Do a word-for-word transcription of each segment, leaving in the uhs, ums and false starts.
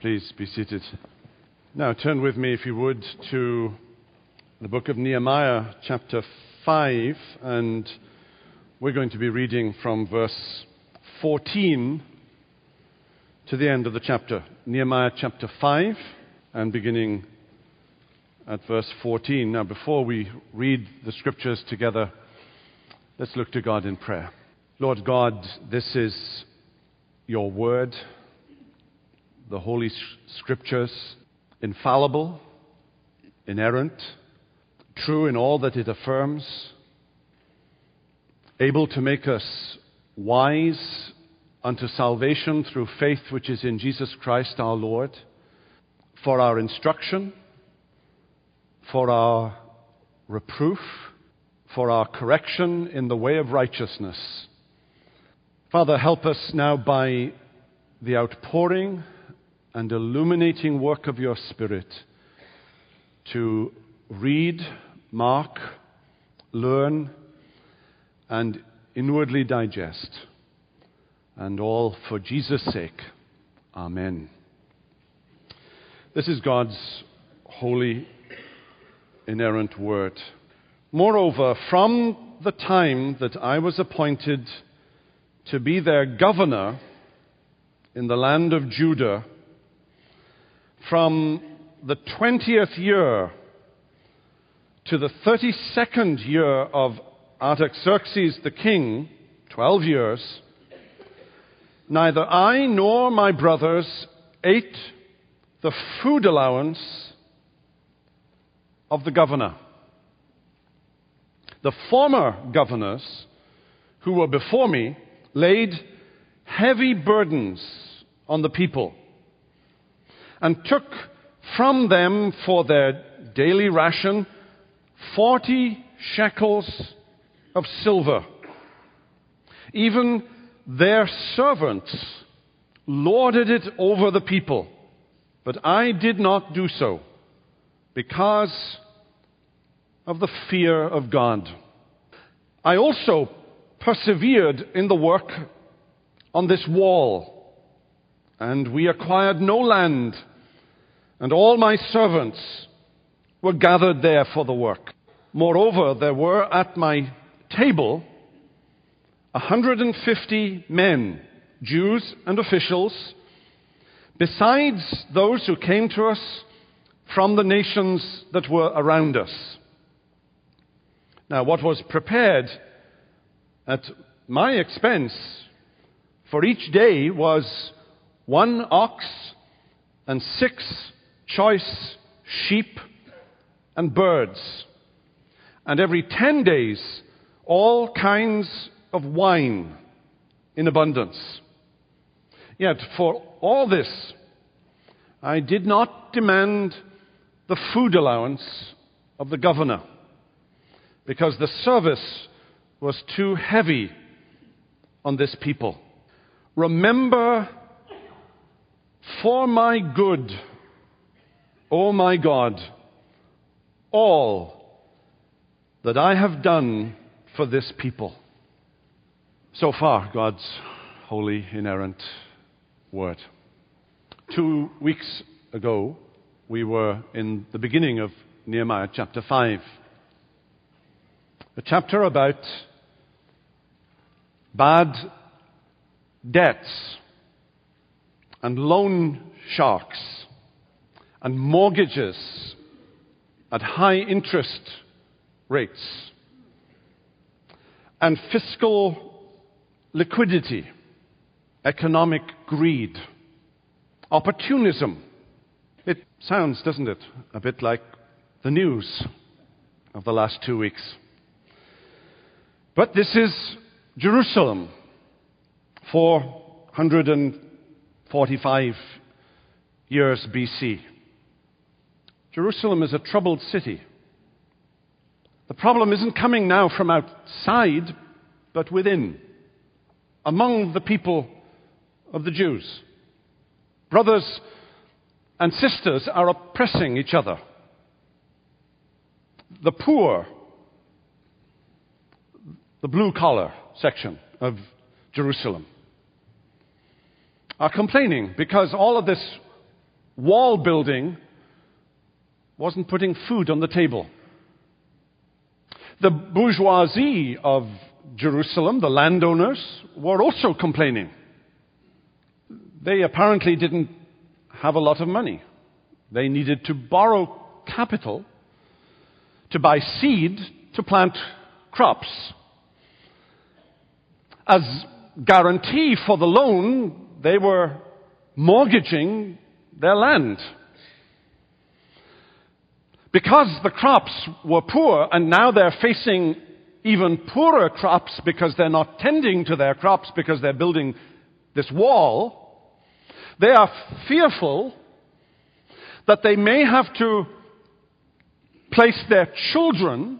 Please be seated. Now turn with me, if you would, to the book of Nehemiah, chapter five, and we're going to be reading from verse fourteen to the end of the chapter. Nehemiah chapter five, and beginning at verse fourteen. Now, before we read the scriptures together, let's look to God in prayer. Lord God, this is your word, the Holy Scriptures, infallible, inerrant, true in all that it affirms, able to make us wise unto salvation through faith which is in Jesus Christ our Lord, for our instruction, for our reproof, for our correction in the way of righteousness. Father, help us now by the outpouring and illuminating work of your Spirit to read, mark, learn, and inwardly digest. And all for Jesus' sake. Amen. This is God's holy, inerrant word. Moreover, from the time that I was appointed to be their governor in the land of Judah, from the twentieth year to the thirty-second year of Artaxerxes the king, twelve years, neither I nor my brothers ate the food allowance of the governor. The former governors who were before me laid heavy burdens on the people and took from them for their daily ration forty shekels of silver. Even their servants lorded it over the people, but I did not do so because of the fear of God. I also persevered in the work on this wall, and we acquired no land, and all my servants were gathered there for the work. Moreover, there were at my table a hundred and fifty men, Jews and officials, besides those who came to us from the nations that were around us. Now, what was prepared at my expense for each day was one ox and six choice sheep and birds, and every ten days all kinds of wine in abundance. Yet for all this I did not demand the food allowance of the governor, because the service was too heavy on this people. Remember for my good, O my God, all that I have done for this people. So far, God's holy, inerrant word. Two weeks ago, we were in the beginning of Nehemiah chapter five. A chapter about bad debts and loan sharks and mortgages at high interest rates and fiscal liquidity, economic greed, opportunism. It sounds, doesn't it, a bit like the news of the last two weeks. But this is Jerusalem, four hundred forty-five years B C. Jerusalem is a troubled city. The problem isn't coming now from outside, but within, among the people of the Jews. Brothers and sisters are oppressing each other. The poor, the blue-collar section of Jerusalem, are complaining because all of this wall building wasn't putting food on the table. The bourgeoisie of Jerusalem, the landowners, were also complaining. They apparently didn't have a lot of money. They needed to borrow capital to buy seed to plant crops. As guarantee for the loan, they were mortgaging their land. Because the crops were poor, and now they're facing even poorer crops because they're not tending to their crops because they're building this wall, they are fearful that they may have to place their children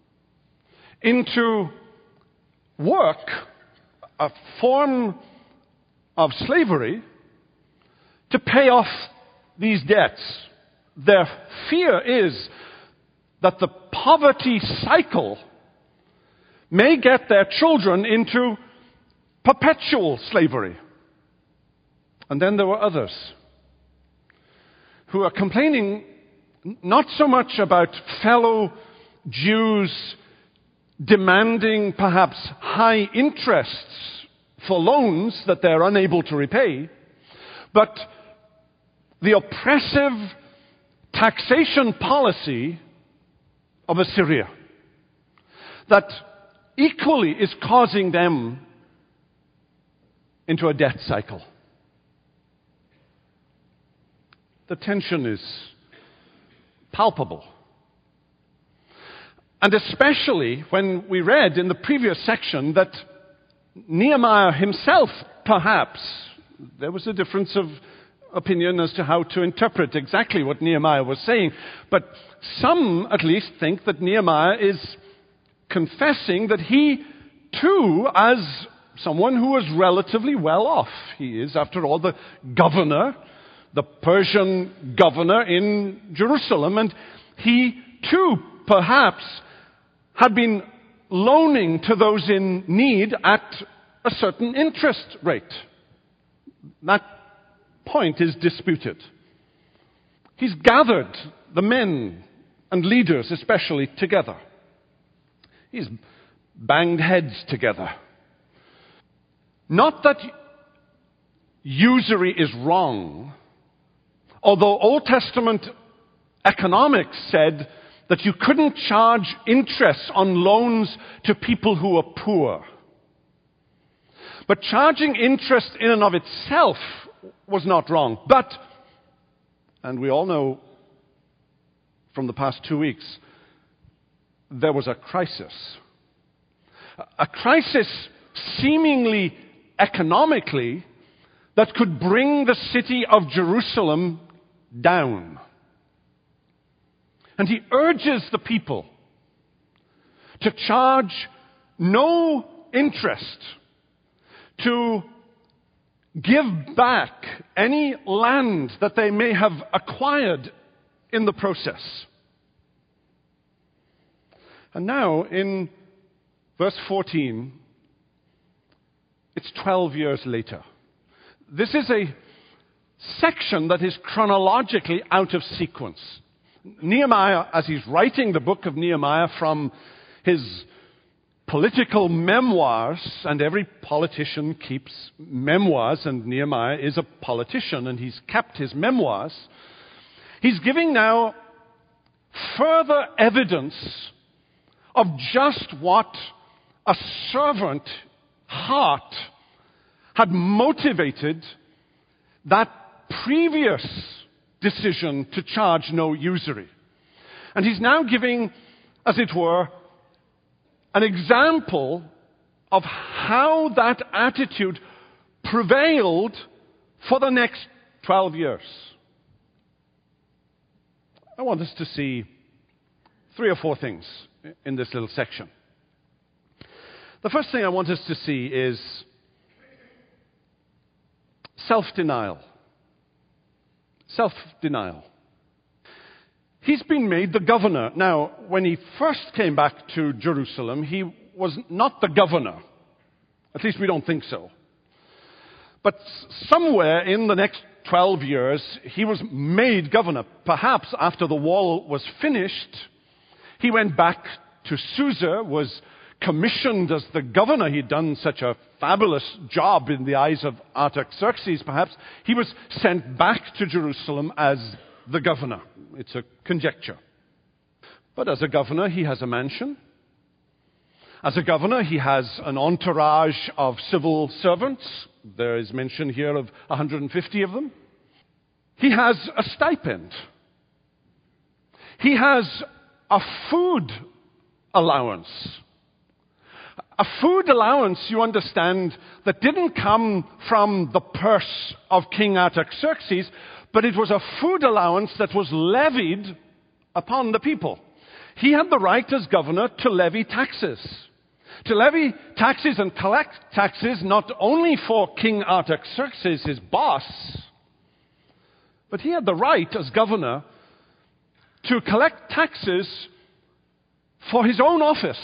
into work, a form of slavery, to pay off these debts. Their fear is that the poverty cycle may get their children into perpetual slavery. And then there were others who are complaining not so much about fellow Jews demanding perhaps high interests for loans that they're unable to repay, but the oppressive taxation policy of Assyria that equally is causing them into a debt cycle. The tension is palpable. And especially when we read in the previous section that Nehemiah himself, perhaps, there was a difference of opinion as to how to interpret exactly what Nehemiah was saying, but some at least think that Nehemiah is confessing that he too, as someone who was relatively well off, he is, after all, the governor, the Persian governor in Jerusalem, and he too, perhaps, had been loaning to those in need at a certain interest rate. That point is disputed. He's gathered the men and leaders especially together. He's banged heads together. Not that usury is wrong, although Old Testament economics said that you couldn't charge interest on loans to people who are poor. But charging interest in and of itself was not wrong. But, and we all know from the past two weeks, there was a crisis. A crisis seemingly economically that could bring the city of Jerusalem down. And he urges the people to charge no interest, to give back any land that they may have acquired in the process. And now, in verse fourteen, it's twelve years later. This is a section that is chronologically out of sequence. Nehemiah, as he's writing the book of Nehemiah from his political memoirs, and every politician keeps memoirs, and Nehemiah is a politician, and he's kept his memoirs. He's giving now further evidence of just what a servant heart had motivated that previous decision to charge no usury. And he's now giving, as it were, an example of how that attitude prevailed for the next twelve years. I want us to see three or four things in this little section. The first thing I want us to see is self-denial. Self-denial. He's been made the governor. Now, when he first came back to Jerusalem, he was not the governor. At least we don't think so. But somewhere in the next twelve years, he was made governor. Perhaps after the wall was finished, he went back to Susa, was commissioned as the governor. He'd done such a fabulous job in the eyes of Artaxerxes, perhaps. He was sent back to Jerusalem as the governor. It's a conjecture. But as a governor, he has a mansion. As a governor, he has an entourage of civil servants. There is mention here of one hundred fifty of them. He has a stipend. He has a food allowance. A food allowance, you understand, that didn't come from the purse of King Artaxerxes, but it was a food allowance that was levied upon the people. He had the right as governor to levy taxes. To levy taxes and collect taxes not only for King Artaxerxes, his boss, but he had the right as governor to collect taxes for his own office,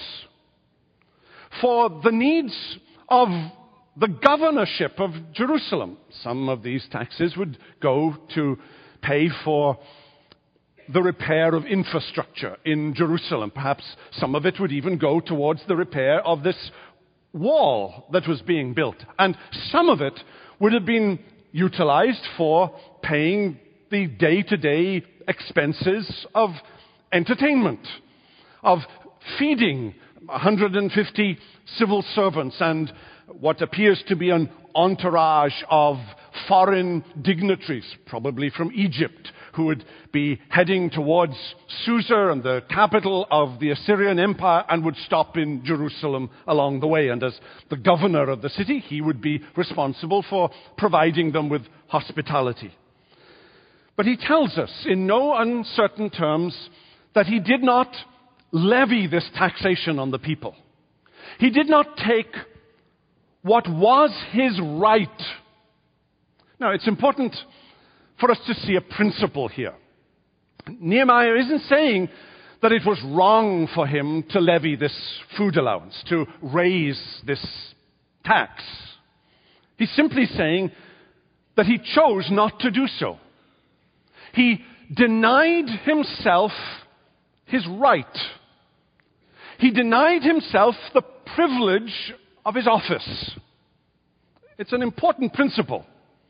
for the needs of the governorship of Jerusalem. Some of these taxes would go to pay for the repair of infrastructure in Jerusalem. Perhaps some of it would even go towards the repair of this wall that was being built. And some of it would have been utilized for paying the day-to-day expenses of entertainment, of feeding one hundred fifty civil servants and what appears to be an entourage of foreign dignitaries, probably from Egypt, who would be heading towards Susa and the capital of the Assyrian Empire and would stop in Jerusalem along the way. And as the governor of the city, he would be responsible for providing them with hospitality. But he tells us in no uncertain terms that he did not levy this taxation on the people. He did not take what was his right. Now, it's important for us to see a principle here. Nehemiah isn't saying that it was wrong for him to levy this food allowance, to raise this tax. He's simply saying that he chose not to do so. He denied himself his right. He denied himself the privilege of his office. It's an important principle.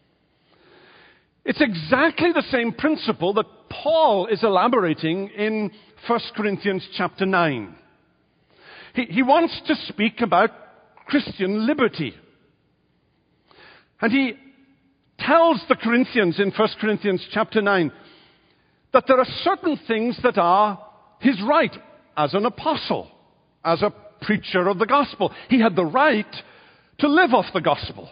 It's exactly the same principle that Paul is elaborating in First Corinthians chapter nine. He, he wants to speak about Christian liberty. And he tells the Corinthians in First Corinthians chapter nine that there are certain things that are his right as an apostle, as a preacher of the gospel. He had the right to live off the gospel.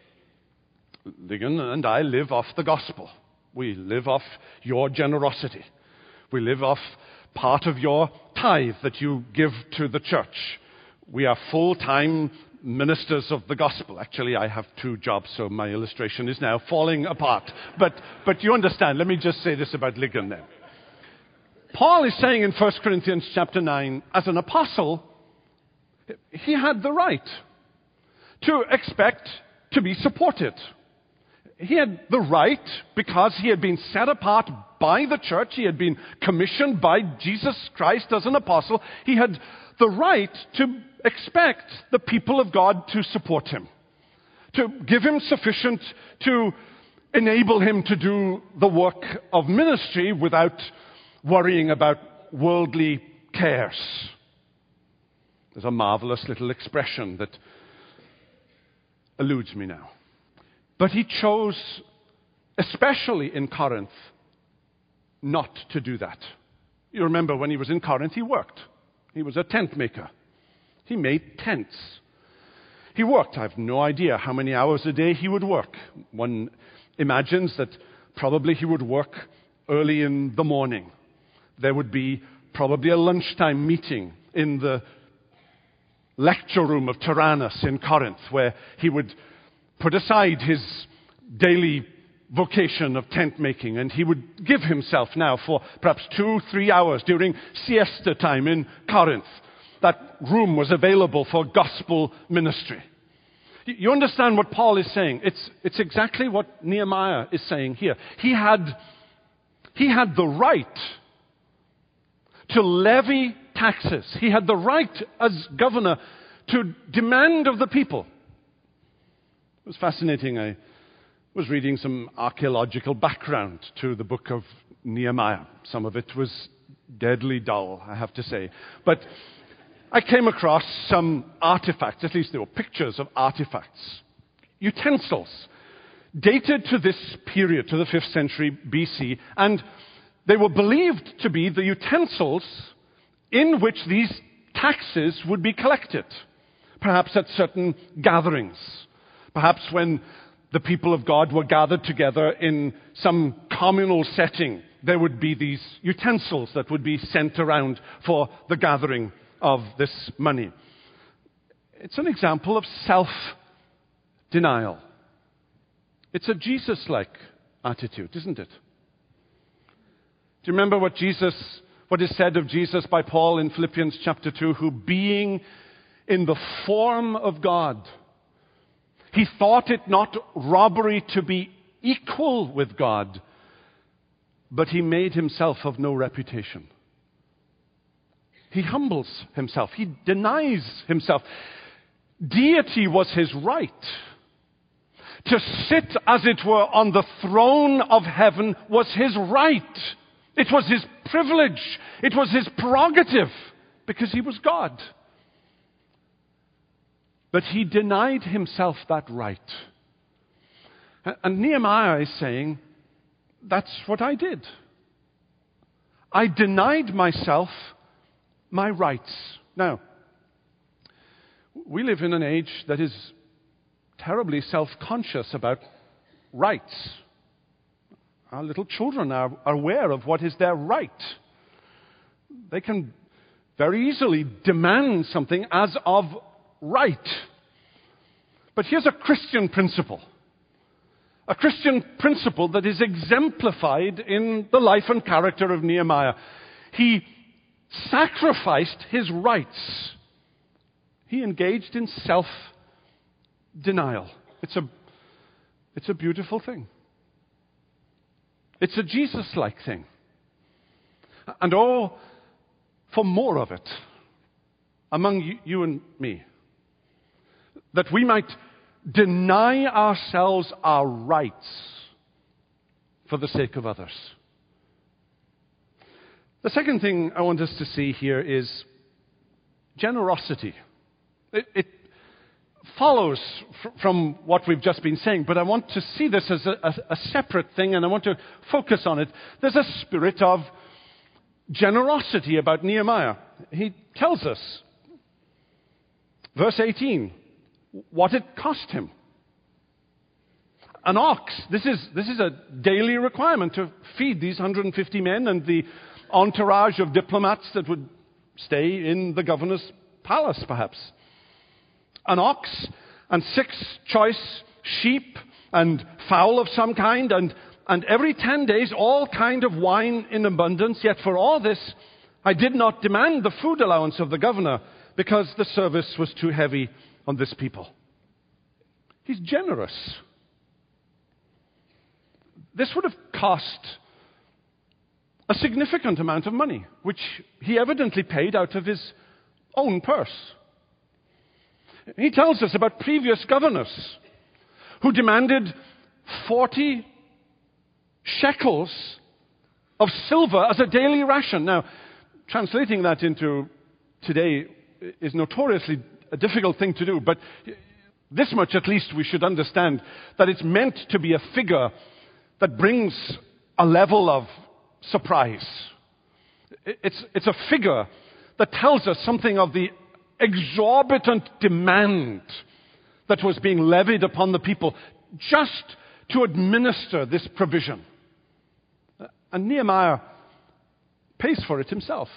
Ligon and I live off the gospel. We live off your generosity. We live off part of your tithe that you give to the church. We are full-time ministers of the gospel. Actually, I have two jobs, so my illustration is now falling apart. But, but you understand. Let me just say this about Ligon then. Paul is saying in First Corinthians chapter nine, as an apostle, he had the right to expect to be supported. He had the right, because he had been set apart by the church, he had been commissioned by Jesus Christ as an apostle, he had the right to expect the people of God to support him, to give him sufficient to enable him to do the work of ministry without worrying about worldly cares. There's a marvelous little expression that eludes me now. But he chose, especially in Corinth, not to do that. You remember when he was in Corinth, he worked. He was a tent maker. He made tents. He worked. I have no idea how many hours a day he would work. One imagines that probably he would work early in the morning. There would be probably a lunchtime meeting in the lecture room of Tyrannus in Corinth, where he would put aside his daily vocation of tent making, and he would give himself now for perhaps two, three hours during siesta time in Corinth. That room was available for gospel ministry. You understand what Paul is saying? It's, it's exactly what Nehemiah is saying here. He had, he had the right to levy taxes. He had the right as governor to demand of the people. It was fascinating. I was reading some archaeological background to the book of Nehemiah. Some of it was deadly dull, I have to say. But I came across some artifacts, at least there were pictures of artifacts, utensils, dated to this period, to the fifth century B C, and they were believed to be the utensils in which these taxes would be collected, perhaps at certain gatherings, perhaps when the people of God were gathered together in some communal setting. There would be these utensils that would be sent around for the gathering of this money. It's an example of self-denial. It's a Jesus-like attitude, isn't it? Do you remember what Jesus, what is said of Jesus by Paul in Philippians chapter two, who being in the form of God, he thought it not robbery to be equal with God, but he made himself of no reputation. He humbles himself. He denies himself. Deity was his right. To sit, as it were, on the throne of heaven was his right. It was his privilege. It was his prerogative, because he was God. But he denied himself that right. And Nehemiah is saying, that's what I did. I denied myself my rights. Now, we live in an age that is terribly self-conscious about rights. Our little children are aware of what is their right. They can very easily demand something as of right. But here's a Christian principle. A Christian principle that is exemplified in the life and character of Nehemiah. He sacrificed his rights. He engaged in self-denial. It's a, it's a beautiful thing. It's a Jesus-like thing. And oh, for more of it among you, you and me. That we might deny ourselves our rights for the sake of others. The second thing I want us to see here is generosity. It, it follows fr- from what we've just been saying, but I want to see this as a, a, a separate thing, and I want to focus on it. There's a spirit of generosity about Nehemiah. He tells us, verse eighteen, what it cost him. An ox. This is, this is a daily requirement to feed these one hundred fifty men and the entourage of diplomats that would stay in the governor's palace, perhaps. An ox and six choice sheep and fowl of some kind, and, and every ten days all kind of wine in abundance. Yet for all this I did not demand the food allowance of the governor, because the service was too heavy on this people. He's generous. This would have cost a significant amount of money, which he evidently paid out of his own purse. He tells us about previous governors who demanded forty shekels of silver as a daily ration. Now, translating that into today is notoriously a difficult thing to do, but this much at least we should understand, that it's meant to be a figure that brings a level of surprise. It's, it's a figure that tells us something of the exorbitant demand that was being levied upon the people just to administer this provision. And Nehemiah pays for it himself.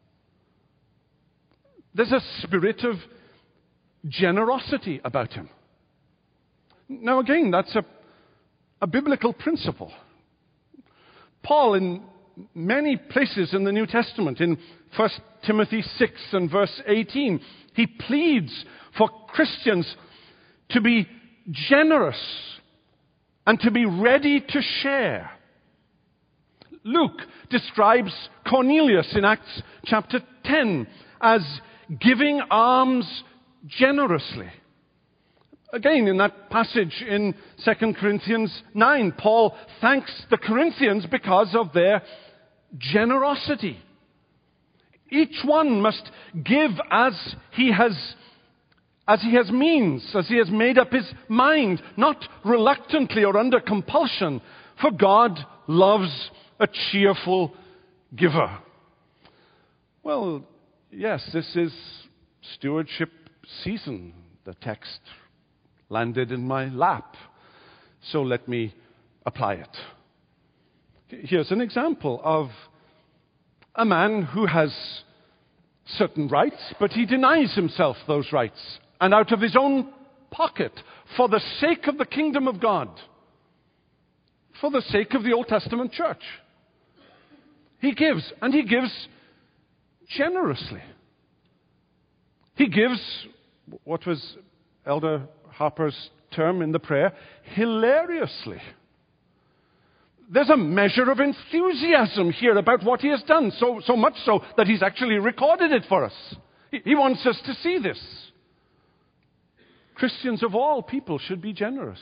There's a spirit of generosity about him. Now again, that's a, a biblical principle. Paul, in many places in the New Testament, in First Timothy six and verse eighteen, he pleads for Christians to be generous, and to be ready to share. Luke describes Cornelius in Acts chapter ten as giving alms generously. Again, in that passage in Second Corinthians nine, Paul thanks the Corinthians because of their generosity. Each one must give as he has as he has means, as he has made up his mind, not reluctantly or under compulsion, for God loves a cheerful giver. Well, yes, this is stewardship season. The text landed in my lap, so let me apply it. Here's an example of a man who has certain rights, but he denies himself those rights, and out of his own pocket, for the sake of the kingdom of God, for the sake of the Old Testament church, he gives, and he gives generously. He gives, what was Elder Harper's term in the prayer, hilariously. There's a measure of enthusiasm here about what he has done, so, so much so that he's actually recorded it for us. He, he wants us to see this. Christians of all people should be generous.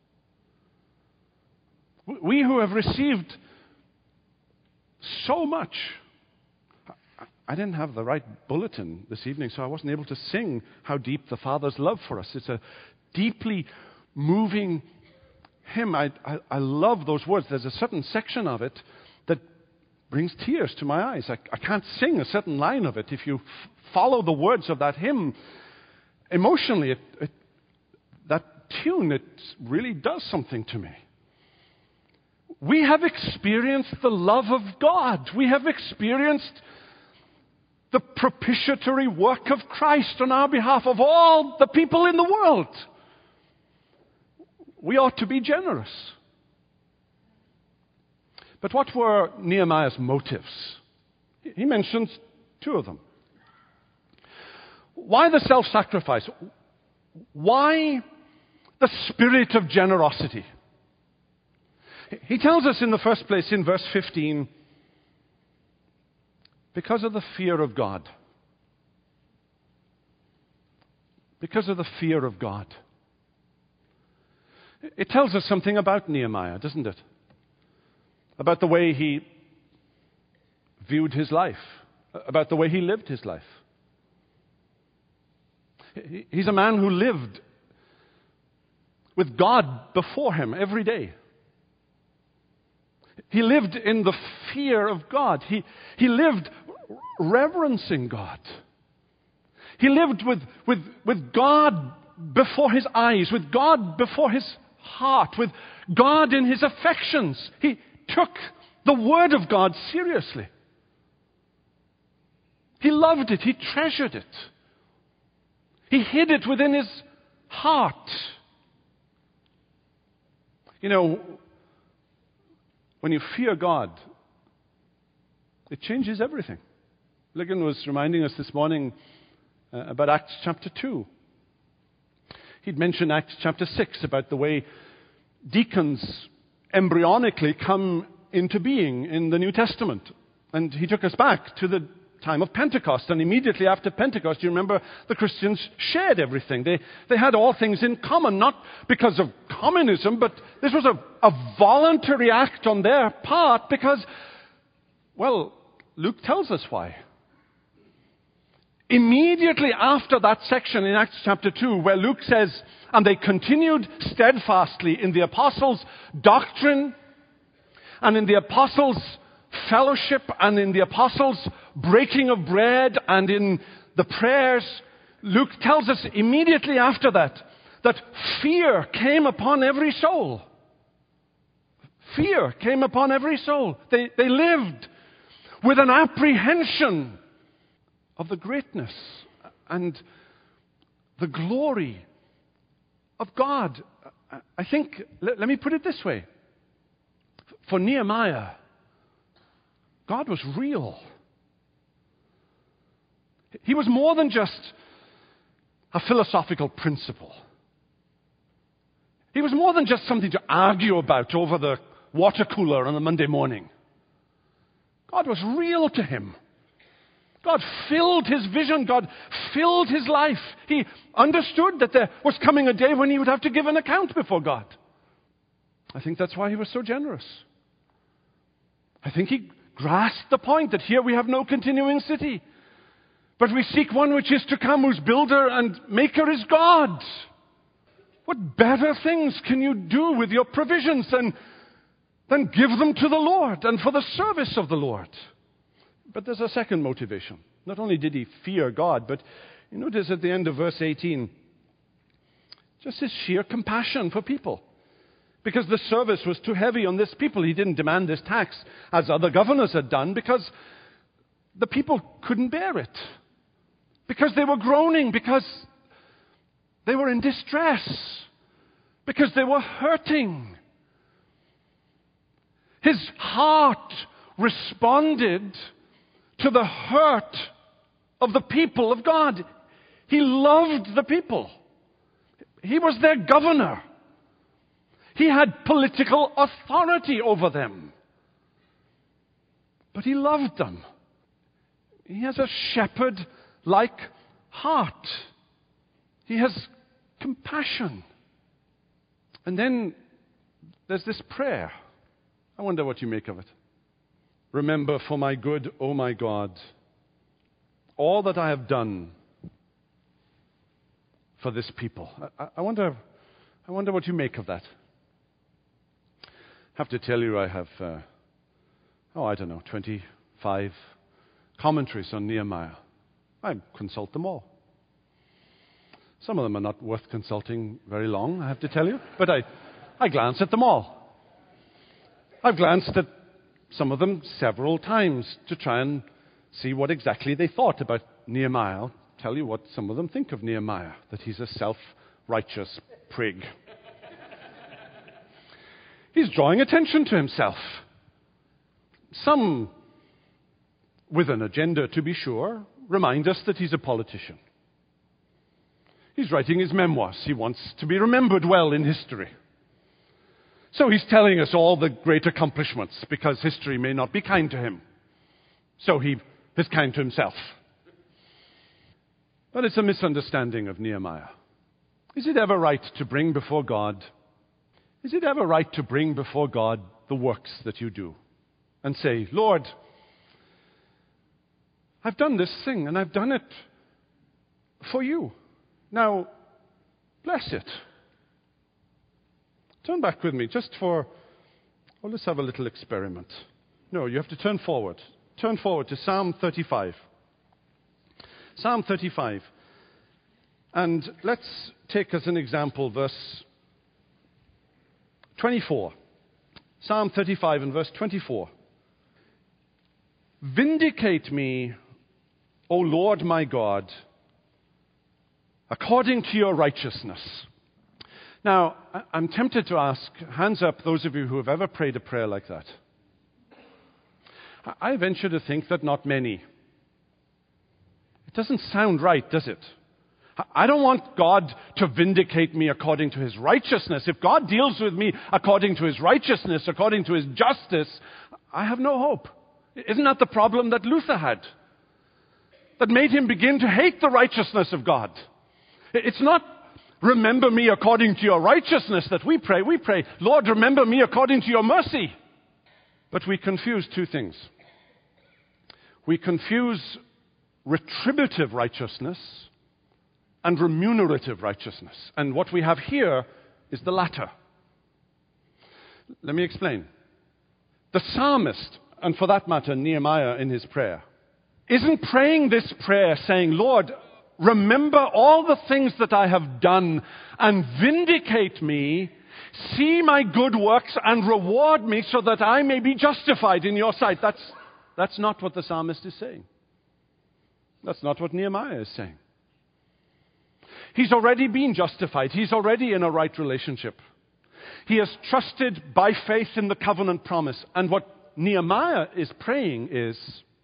We who have received so much. I didn't have the right bulletin this evening, so I wasn't able to sing How Deep the Father's Love for Us. It's a deeply moving hymn. I, I, I love those words. There's a certain section of it that brings tears to my eyes. I, I can't sing a certain line of it. If you f- follow the words of that hymn, emotionally, it, it, that tune, it really does something to me. We have experienced the love of God. We have experienced the propitiatory work of Christ on our behalf of all the people in the world. We ought to be generous. But what were Nehemiah's motives? He mentions two of them. Why the self-sacrifice? Why the spirit of generosity? He tells us in the first place in verse fifteen, because of the fear of God. Because of the fear of God. It tells us something about Nehemiah, doesn't it? About the way he viewed his life, about the way he lived his life. He's a man who lived with God before him every day. He lived in the fear of God. He, he lived reverencing God. He lived with, with, with God before his eyes, with God before his heart, with God in his affections. He took the Word of God seriously. He loved it. He treasured it. He hid it within his heart. You know, when you fear God, it changes everything. Ligon was reminding us this morning uh, about Acts chapter two. He'd mentioned Acts chapter six about the way deacons embryonically come into being in the New Testament. And he took us back to the time of Pentecost. And immediately after Pentecost, you remember, the Christians shared everything. They, they had all things in common, not because of communism, but this was a, a voluntary act on their part because, well, Luke tells us why. Immediately after that section in Acts chapter two, where Luke says, and they continued steadfastly in the apostles' doctrine, and in the apostles' fellowship, and in the apostles' breaking of bread, and in the prayers, Luke tells us immediately after that, that fear came upon every soul. Fear came upon every soul. They, they lived with an apprehension of the greatness and the glory of God. I think, let, let me put it this way. For Nehemiah, God was real. He was more than just a philosophical principle. He was more than just something to argue about over the water cooler on a Monday morning. God was real to him. God filled his vision. God filled his life. He understood that there was coming a day when he would have to give an account before God. I think that's why he was so generous. I think he grasped the point that here we have no continuing city, but we seek one which is to come, whose builder and maker is God. What better things can you do with your provisions than, than give them to the Lord and for the service of the Lord? But there's a second motivation. Not only did he fear God, but you notice at the end of verse eighteen, just his sheer compassion for people. Because the service was too heavy on this people. He didn't demand this tax as other governors had done, because the people couldn't bear it. Because they were groaning, because they were in distress, because they were hurting. His heart responded to the hurt of the people of God. He loved the people. He was their governor. He had political authority over them. But he loved them. He has a shepherd-like heart. He has compassion. And then there's this prayer. I wonder what you make of it. Remember for my good, O my God, all that I have done for this people. I, I wonder, I wonder what you make of that. I have to tell you, I have, uh, oh, I don't know, twenty-five commentaries on Nehemiah. I consult them all. Some of them are not worth consulting very long, I have to tell you, but I, I glance at them all. I've glanced at some of them several times to try and see what exactly they thought about Nehemiah. I'll tell you what some of them think of Nehemiah, that he's a self-righteous prig. He's drawing attention to himself. Some, with an agenda to be sure, remind us that he's a politician. He's writing his memoirs. He wants to be remembered well in history. So he's telling us all the great accomplishments, because history may not be kind to him. So he is kind to himself. But it's a misunderstanding of Nehemiah. Is it ever right to bring before God, is it ever right to bring before God the works that you do and say, Lord, I've done this thing and I've done it for you. Now, bless it. Turn back with me just for, well, let's have a little experiment. No, you have to turn forward. Turn forward to Psalm thirty-five. Psalm thirty-five. And let's take as an example verse twenty-four. Psalm thirty-five and verse twenty-four. Vindicate me, O Lord my God, according to your righteousness. Now, I'm tempted to ask, hands up, those of you who have ever prayed a prayer like that. I venture to think that not many. It doesn't sound right, does it? I don't want God to vindicate me according to his righteousness. If God deals with me according to his righteousness, according to his justice, I have no hope. Isn't that the problem that Luther had? That made him begin to hate the righteousness of God. It's not, remember me according to your righteousness that we pray. We pray, Lord, remember me according to your mercy. But we confuse two things. We confuse retributive righteousness and remunerative righteousness. And what we have here is the latter. Let me explain. The psalmist, and for that matter, Nehemiah in his prayer, isn't praying this prayer saying, Lord, remember all the things that I have done and vindicate me, see my good works and reward me so that I may be justified in your sight. That's, that's not what the psalmist is saying. That's not what Nehemiah is saying. He's already been justified. He's already in a right relationship. He has trusted by faith in the covenant promise. And what Nehemiah is praying is,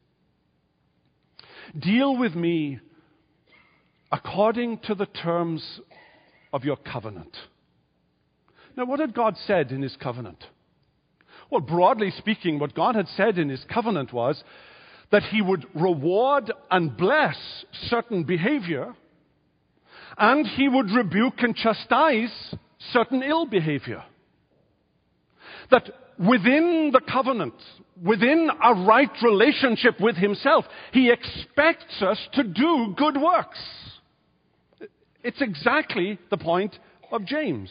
deal with me according to the terms of your covenant. Now, what had God said in his covenant? Well, broadly speaking, what God had said in his covenant was that he would reward and bless certain behavior, and he would rebuke and chastise certain ill behavior. That within the covenant, within a right relationship with himself, he expects us to do good works. It's exactly the point of James.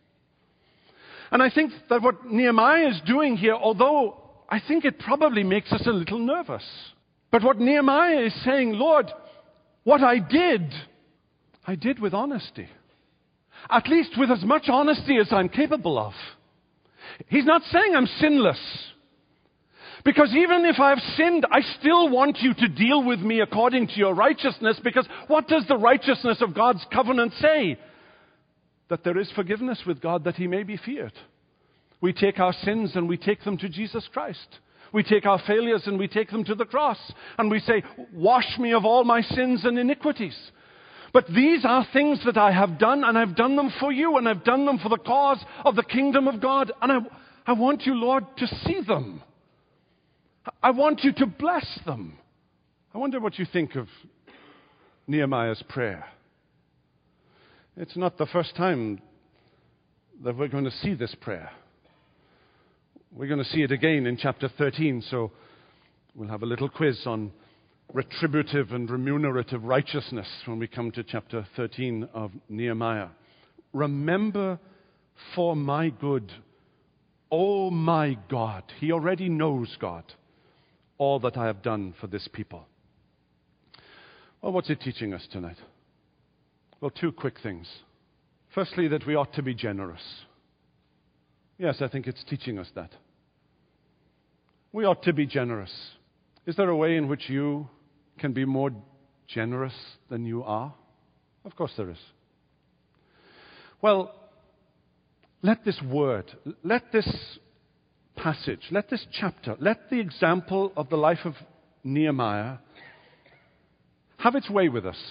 And I think that what Nehemiah is doing here, although I think it probably makes us a little nervous, but what Nehemiah is saying, Lord, what I did, I did with honesty. At least with as much honesty as I'm capable of. He's not saying I'm sinless. Because even if I've sinned, I still want you to deal with me according to your righteousness, because what does the righteousness of God's covenant say? That there is forgiveness with God, that he may be feared. We take our sins and we take them to Jesus Christ. We take our failures and we take them to the cross. And we say, wash me of all my sins and iniquities. But these are things that I have done, and I've done them for you, and I've done them for the cause of the kingdom of God. And I, I want you, Lord, to see them. I want you to bless them. I wonder what you think of Nehemiah's prayer. It's not the first time that we're going to see this prayer. We're going to see it again in chapter thirteen, so we'll have a little quiz on retributive and remunerative righteousness when we come to chapter thirteen of Nehemiah. Remember for my good, O my God. He already knows, God, all that I have done for this people. Well, what's it teaching us tonight? Well, two quick things. Firstly, that we ought to be generous. Yes, I think it's teaching us that. We ought to be generous. Is there a way in which you can be more generous than you are? Of course there is. Well, let this word, let this passage, let this chapter, let the example of the life of Nehemiah have its way with us.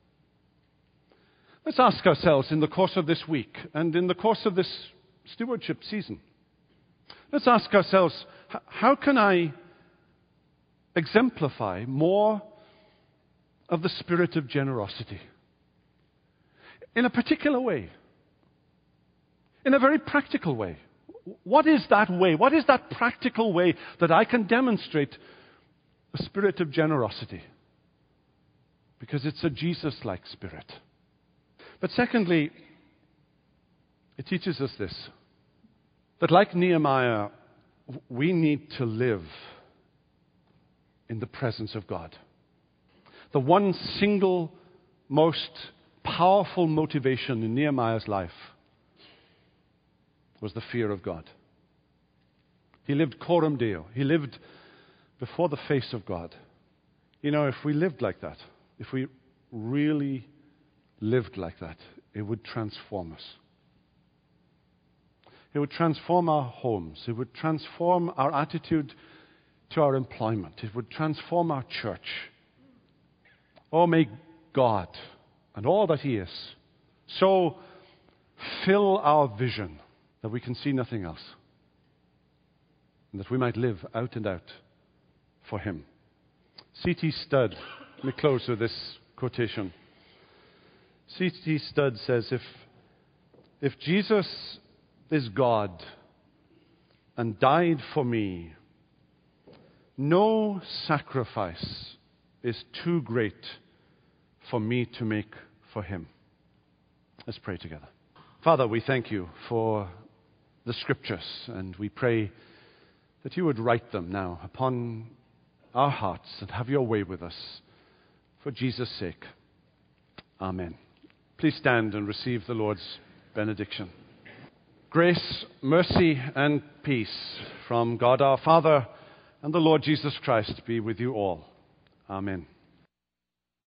Let's ask ourselves in the course of this week and in the course of this stewardship season, let's ask ourselves, how can I exemplify more of the spirit of generosity? In a particular way. In a very practical way. What is that way? What is that practical way that I can demonstrate a spirit of generosity? Because it's a Jesus-like spirit. But secondly, it teaches us this, that like Nehemiah, we need to live in the presence of God. The one single most powerful motivation in Nehemiah's life was the fear of God. He lived coram Deo. He lived before the face of God. You know, if we lived like that, if we really lived like that, it would transform us. It would transform our homes. It would transform our attitude to our employment. It would transform our church. Oh, may God and all that he is so fill our vision that we can see nothing else, and that we might live out and out for him. C T Studd, let me close with this quotation. C T Studd says, if, if Jesus is God and died for me, no sacrifice is too great for me to make for him. Let's pray together. Father, we thank you for the scriptures, and we pray that you would write them now upon our hearts and have your way with us. For Jesus' sake. Amen. Please stand and receive the Lord's benediction. Grace, mercy, and peace from God our Father and the Lord Jesus Christ be with you all. Amen.